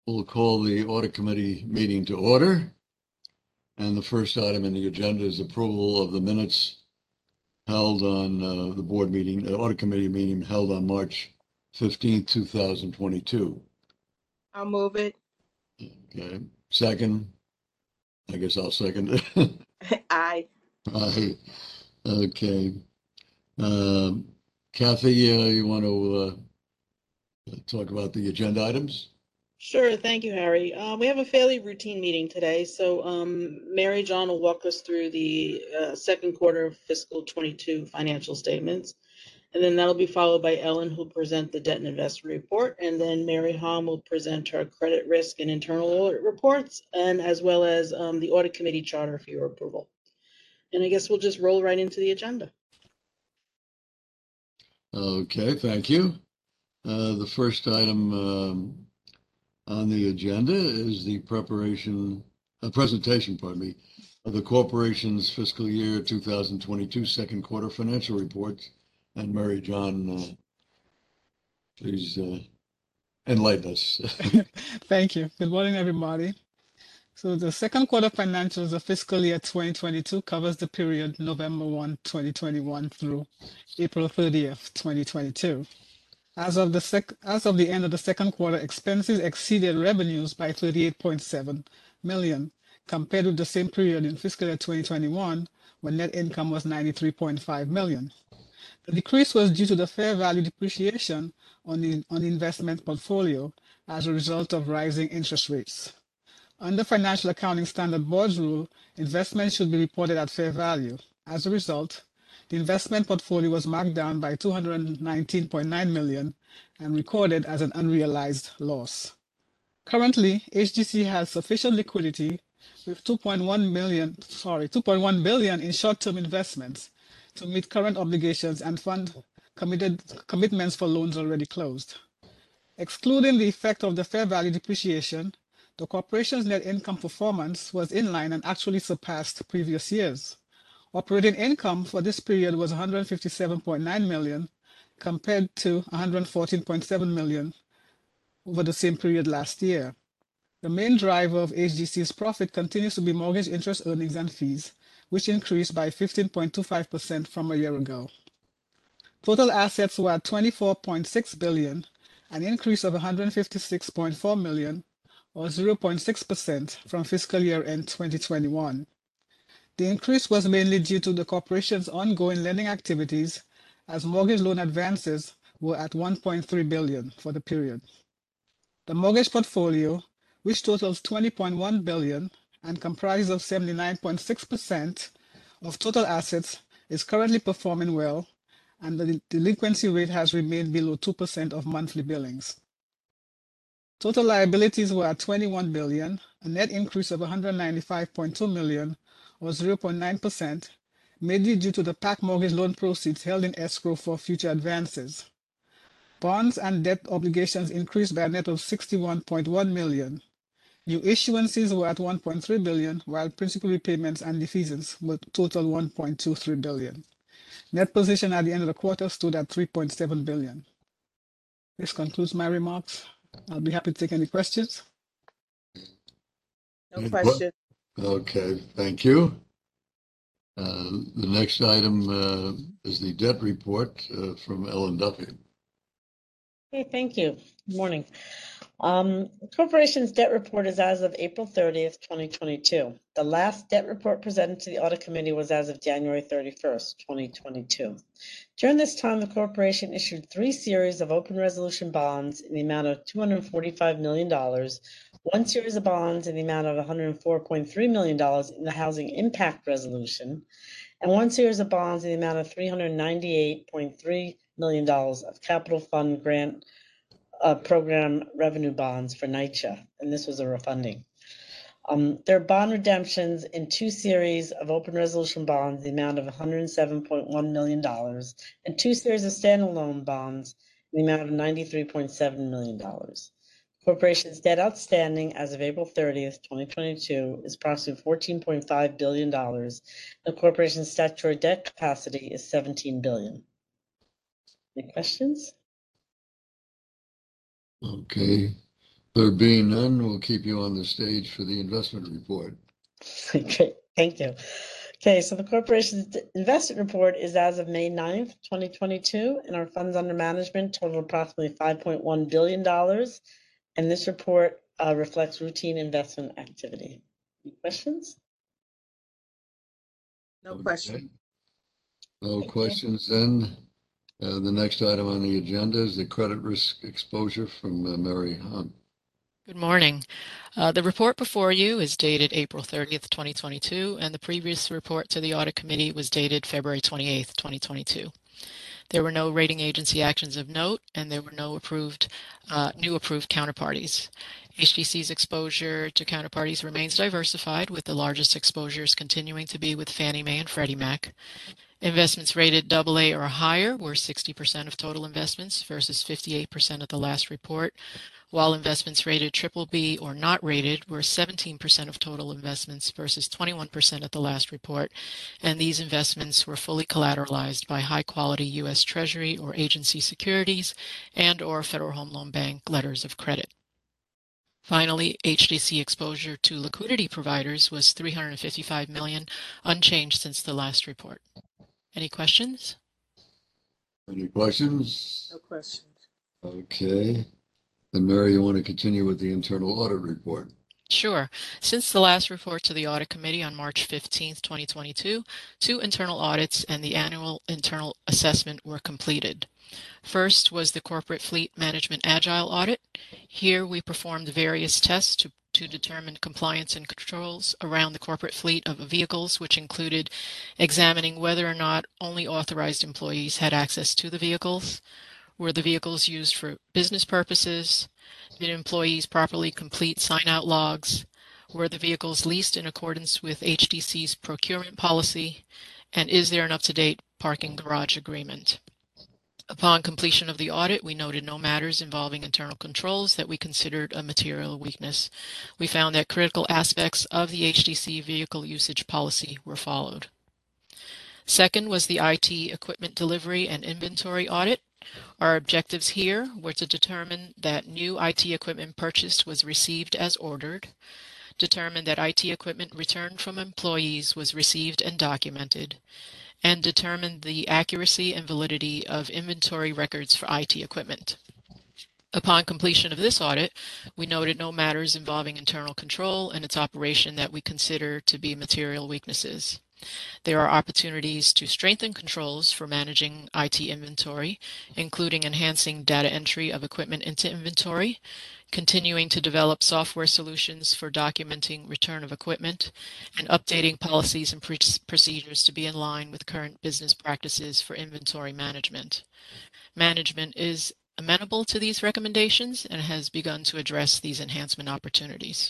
We'll call the Audit Committee meeting to order. And the first item in the agenda is approval of the minutes held on the board meeting, the Audit Committee meeting held on March 15th, 2022. I'll move it. Okay. Second? I guess I'll second it. Aye. Aye. Okay. Kathy, you want to talk about the agenda items? Sure. Thank you, Harry. We have a fairly routine meeting today. So Mary John will walk us through the second quarter of fiscal 22 financial statements. And then that'll be followed by Ellen, who'll present the debt and investment report. And then Mary Hom will present her credit risk and internal audit reports, and as well as the audit committee charter for your approval. And I guess we'll just roll right into the agenda. Okay, thank you. The first item on the agenda is the presentation, of the corporation's fiscal year 2022 second quarter financial reports. And Mary John, please enlighten us. Thank you. Good morning, everybody. So the second quarter financials of fiscal year 2022 covers the period November 1, 2021 through April 30th, 2022. As of the end of the second quarter, expenses exceeded revenues by 38.7 million, compared with the same period in fiscal year 2021, when net income was 93.5 million. The decrease was due to the fair value depreciation on the investment portfolio as a result of rising interest rates. Under Financial Accounting Standard Board's rule, investments should be reported at fair value. As a result, the investment portfolio was marked down by 219.9 million and recorded as an unrealized loss. Currently, HGC has sufficient liquidity with 2.1 billion in short-term investments to meet current obligations and fund commitments for loans already closed. Excluding the effect of the fair value depreciation, the corporation's net income performance was in line and actually surpassed previous years. Operating income for this period was 157.9 million compared to 114.7 million over the same period last year. The main driver of HGC's profit continues to be mortgage interest earnings and fees, which increased by 15.25% from a year ago. Total assets were at 24.6 billion, an increase of 156.4 million, or 0.6% from fiscal year end 2021. The increase was mainly due to the corporation's ongoing lending activities, as mortgage loan advances were at 1.3 billion for the period. The mortgage portfolio, which totals 20.1 billion and comprises of 79.6% of total assets, is currently performing well, and the delinquency rate has remained below 2% of monthly billings. Total liabilities were at 21 billion, a net increase of 195.2 million, or 0.9%, mainly due to the PAC mortgage loan proceeds held in escrow for future advances. Bonds and debt obligations increased by a net of 61.1 million. New issuances were at 1.3 billion, while principal repayments and defeasance were total 1.23 billion. Net position at the end of the quarter stood at 3.7 billion. This concludes my remarks. I'll be happy to take any questions. No question. Okay, thank you. The next item is the debt report from Ellen Duffy. Okay, thank you. Good morning. The corporation's debt report is as of April 30th, 2022. The last debt report presented to the audit committee was as of January 31st, 2022. During this time, the corporation issued 3 series of open resolution bonds in the amount of $245 million, 1 series of bonds in the amount of $104.3 million in the housing impact resolution, and 1 series of bonds in the amount of $398.3 million of capital fund grant program revenue bonds for NYCHA, and this was a refunding. There are bond redemptions in 2 series of open resolution bonds, the amount of $107.1 million, and 2 series of standalone bonds, in the amount of $93.7 million. The corporation's debt outstanding as of April 30th, 2022 is approximately $14.5 billion. The corporation's statutory debt capacity is $17 billion. Any questions? Okay. There being none, we'll keep you on the stage for the investment report. Great, thank you. Okay, so the corporation's investment report is as of May 9th, 2022, and our funds under management total approximately $5.1 billion. And this report reflects routine investment activity. Any questions? No Okay. question. No Thank you. questions then. The next item on the agenda is the credit risk exposure from Mary Hunt. Good morning. The report before you is dated April 30th, 2022, and the previous report to the Audit Committee was dated February 28th, 2022. There were no rating agency actions of note, and there were no new approved counterparties. HDC's exposure to counterparties remains diversified, with the largest exposures continuing to be with Fannie Mae and Freddie Mac. Investments rated AA or higher were 60% of total investments versus 58% at the last report, while investments rated BBB or not rated were 17% of total investments versus 21% at the last report, and these investments were fully collateralized by high-quality U.S. Treasury or agency securities and or Federal Home Loan Bank letters of credit. Finally, HDC exposure to liquidity providers was $355 million, unchanged since the last report. Any questions? Any questions? No questions. Okay. Then Mary, you want to continue with the internal audit report? Sure. Since the last report to the Audit Committee on March 15th, 2022, 2 internal audits and the annual internal assessment were completed. First was the Corporate Fleet Management Agile Audit. Here we performed various tests to determine compliance and controls around the corporate fleet of vehicles, which included examining whether or not only authorized employees had access to the vehicles. Were the vehicles used for business purposes? Did employees properly complete sign-out logs? Were the vehicles leased in accordance with HDC's procurement policy? And is there an up-to-date parking garage agreement? Upon completion of the audit, we noted no matters involving internal controls that we considered a material weakness. We found that critical aspects of the HDC vehicle usage policy were followed. Second was the IT equipment delivery and inventory audit. Our objectives here were to determine that new IT equipment purchased was received as ordered, determine that IT equipment returned from employees was received and documented, and determine the accuracy and validity of inventory records for IT equipment. Upon completion of this audit, we noted no matters involving internal control and its operation that we consider to be material weaknesses. There are opportunities to strengthen controls for managing IT inventory, including enhancing data entry of equipment into inventory, continuing to develop software solutions for documenting return of equipment, and updating policies and procedures to be in line with current business practices for inventory management. Management is amenable to these recommendations and has begun to address these enhancement opportunities.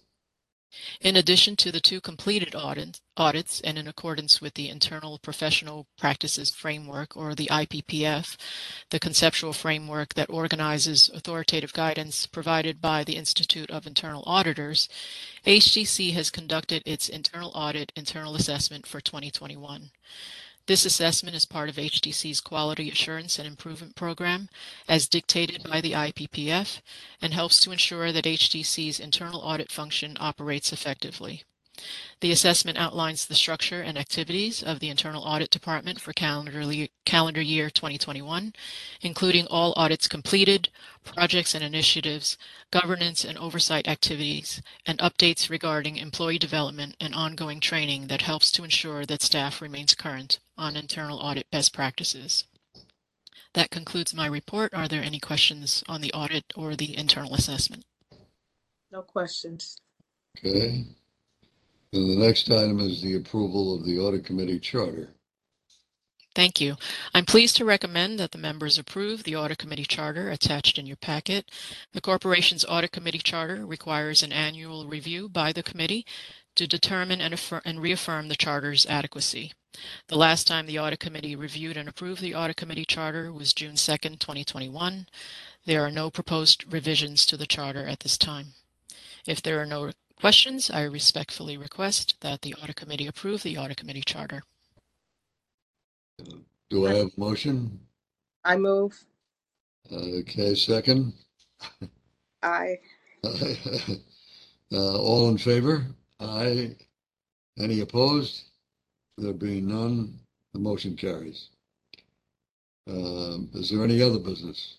In addition to the 2 completed audits and in accordance with the Internal Professional Practices Framework, or the IPPF, the conceptual framework that organizes authoritative guidance provided by the Institute of Internal Auditors, HDC has conducted its internal audit internal assessment for 2021. This assessment is part of HDC's Quality Assurance and Improvement Program, as dictated by the IPPF, and helps to ensure that HDC's internal audit function operates effectively. The assessment outlines the structure and activities of the Internal Audit Department for calendar year 2021, including all audits completed, projects and initiatives, governance and oversight activities, and updates regarding employee development and ongoing training that helps to ensure that staff remains current on internal audit best practices. That concludes my report. Are there any questions on the audit or the internal assessment? No questions. Okay. And the next item is the approval of the Audit Committee Charter. Thank you. I'm pleased to recommend that the members approve the Audit Committee Charter attached in your packet. The Corporation's Audit Committee Charter requires an annual review by the committee to determine and reaffirm the Charter's adequacy. The last time the Audit Committee reviewed and approved the Audit Committee Charter was June 2nd, 2021. There are no proposed revisions to the Charter at this time. If there are no questions, I respectfully request that the Audit Committee approve the Audit Committee Charter. Do I have a motion? I move. Okay, second. Aye. All in favor? Aye. Any opposed? There being none, the motion carries. Is there any other business?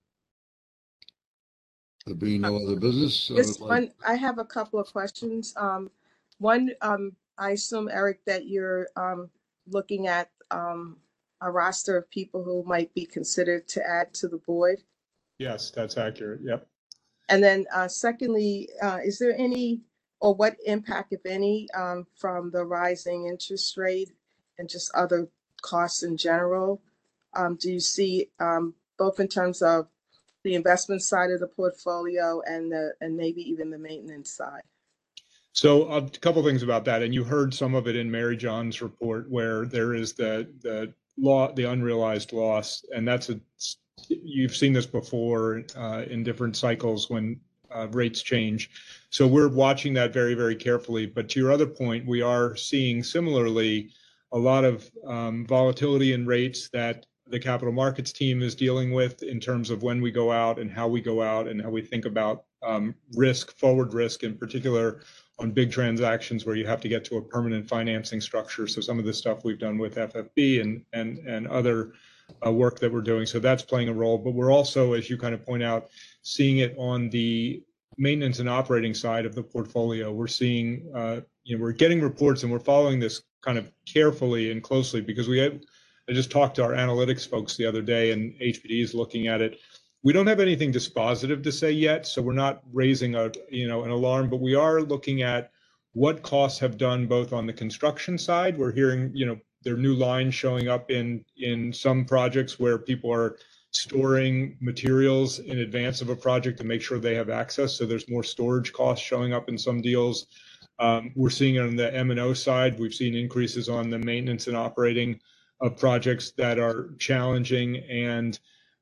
There being no other business, I Just would like, one, I have a couple of questions. One, I assume, Eric, that you're looking at a roster of people who might be considered to add to the board. Yes, that's accurate. Yep. And then secondly, is there any, or what impact, if any, from the rising interest rate and just other costs in general, do you see both in terms of the investment side of the portfolio and maybe even the maintenance side? So a couple things about that, and you heard some of it in Mary John's report, where there is the unrealized loss, and you've seen this before in different cycles when rates change. So we're watching that very, very carefully. But to your other point, we are seeing similarly a lot of volatility in rates that the capital markets team is dealing with in terms of when we go out and how we go out and how we think about forward risk in particular on big transactions where you have to get to a permanent financing structure. So some of the stuff we've done with FFB and other work that we're doing. So that's playing a role. But we're also, as you kind of point out, seeing it on the maintenance and operating side of the portfolio. We're seeing, we're getting reports and we're following this kind of carefully and closely because I just talked to our analytics folks the other day and HPD is looking at it. We don't have anything dispositive to say yet, so we're not raising an alarm, but we are looking at what costs have done both on the construction side. We're hearing, there are new lines showing up in some projects where people are storing materials in advance of a project to make sure they have access. So there's more storage costs showing up in some deals. We're seeing it on the M&O side. We've seen increases on the maintenance and operating of projects that are challenging and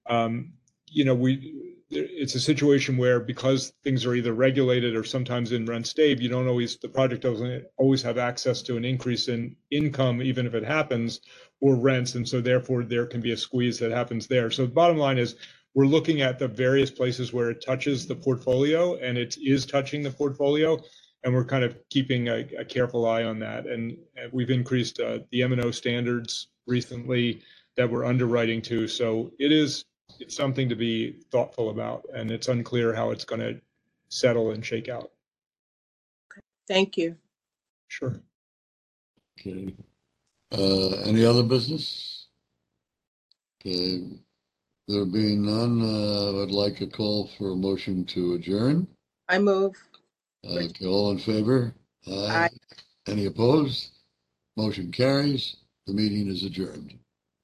it's a situation where because things are either regulated or sometimes in rent stave, the project doesn't always have access to an increase in income, even if it happens, or rents. And so therefore there can be a squeeze that happens there. So the bottom line is we're looking at the various places where it touches the portfolio and it is touching the portfolio. And we're kind of keeping a careful eye on that. And we've increased the M&O standards recently that we're underwriting to. So it's something to be thoughtful about, and it's unclear how it's going to settle and shake out. Thank you. Sure. okay. Any other business? Okay. There being none, I would like a call for a motion to adjourn. I move. Okay, all in favor? Aye. Any opposed? Motion carries. The meeting is adjourned.